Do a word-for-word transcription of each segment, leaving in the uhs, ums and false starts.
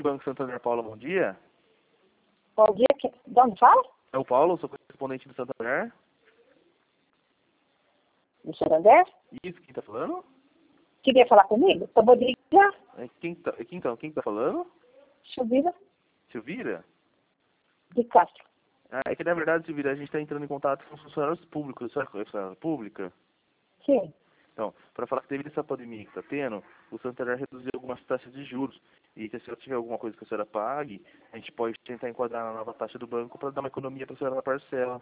Banco Santander, Paulo, bom dia. Bom dia, que... de onde fala? É o Paulo, sou correspondente do Santander. Do Santander? Isso, quem tá falando? Queria falar comigo? Sou Rodrigo. É, quem tá, quem, então, quem tá falando? Silvira Silvira? de Castro. Ah, é que na verdade, Silvira, a gente está entrando em contato com os funcionários públicos. Você é funcionária pública? Sim. Então, para falar que devido a essa pandemia que está tendo, o Santander reduziu algumas taxas de juros. E se a senhora tiver alguma coisa que a senhora pague, a gente pode tentar enquadrar na nova taxa do banco para dar uma economia para a senhora na parcela.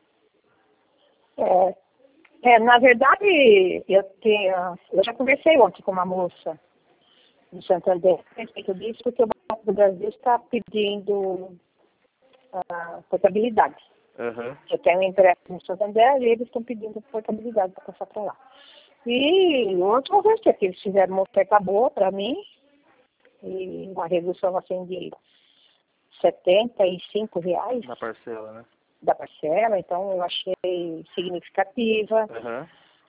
É, é, na verdade, eu, tenho, eu já conversei ontem com uma moça do Santander a respeito disso, porque o Banco do Brasil está pedindo a portabilidade. Aham. Eu tenho um empréstimo no Santander e eles estão pedindo portabilidade para passar para lá. E outra vez que eles fizeram uma oferta boa para mim, e uma redução assim de setenta e cinco reais Na parcela, né? da parcela, então eu achei significativa. Aham.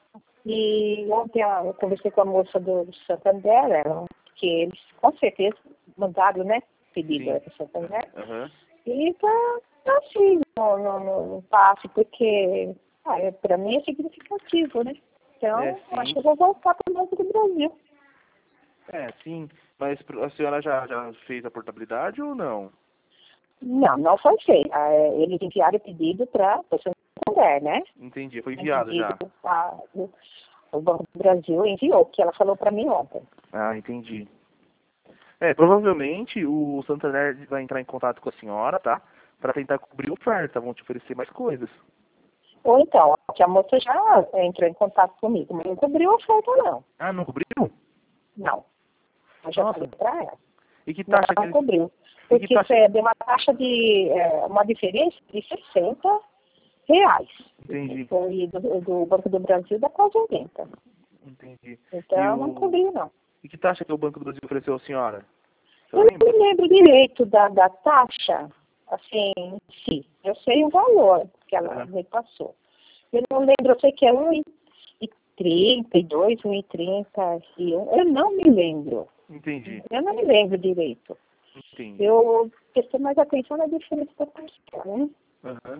E ontem eu conversei com a moça do Santander, ela, que eles com certeza mandaram, né, pedido para o Santander. Aham. E tá, tá assim, no, no, no passe, porque ah, é, para mim é significativo, né? Então, É, eu acho sim. que eu vou voltar para o Banco do Brasil. É, sim. Mas pro- a senhora já, já fez a portabilidade ou não? Não, não foi feito. Ah, é, eles enviaram o pedido para o Santander, né? Entendi, foi O enviado pedido, já. a, o, o Banco do Brasil enviou, que ela falou para mim ontem. Ah, entendi. É, provavelmente o Santander vai entrar em contato com a senhora, tá? Para tentar cobrir a oferta, vão te oferecer mais coisas. Ou então, que a moça já entrou em contato comigo, mas não cobriu a oferta, não. Ah, não cobriu? Não. Eu já Nossa. falei para ela. E que Não, taxa que não eles... cobriu. E que Porque taxa... é, deu uma taxa de, é, uma diferença de sessenta reais. Entendi, Foi do, do Banco do Brasil dá quase oitenta. entendi. E, Então, não o... cobriu, não. e que taxa que o Banco do Brasil ofereceu à senhora? Você Eu lembra? não lembro direito da, da taxa, assim, sim. Eu sei o valor que ela Ah, me passou. Eu não lembro, eu sei que é um e trinta e dois, um e trinta e um. Eu não me lembro. entendi, Eu não me lembro direito. entendi. Eu prestei mais atenção na diferença da parcela, né? Aham.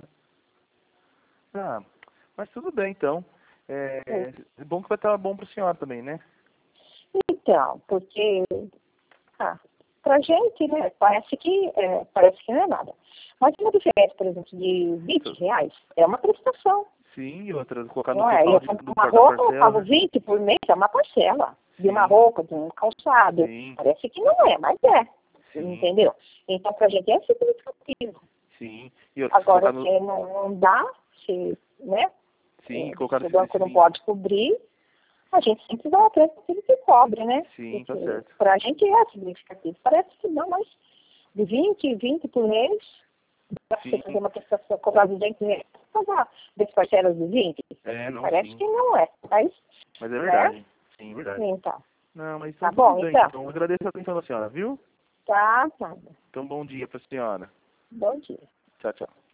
Ah, mas tudo bem então. É, é bom que vai estar bom para a senhora também, né? Então, porque ah, pra gente, né, parece que, é, parece que não é nada. Mas uma diferença, por exemplo, de vinte reais é uma prestação. Sim, e outra, colocar no Não é? total Eu de, compro do uma da roupa, eu parcela, pago né? vinte por mês, é uma parcela. De uma Sim, roupa, de um calçado. sim, Parece que não é, mas é. sim, Entendeu? Então, pra gente é significativo. sim. E outra, se Agora, colocar no... se não, não dá, se, né, Sim, é, colocar se o nesse, banco nesse não vinte. pode cobrir, a gente sempre vai atrás daquilo que cobre, né? Sim, tá Porque certo. pra gente é significativo. Parece que não, mas de vinte, vinte por mês, para você Sim, fazer uma prestação, cobrar duzentos reais, pagar dez parcelas de vinte, é, não, parece sim. que não é. Mas, Mas é né? verdade. Sim, verdade. Então, Não, mas tá então tudo bom, bem. então. Então agradeço a atenção da senhora, viu? Tá, tá. Então bom dia pra senhora. Bom dia. Tchau, tchau.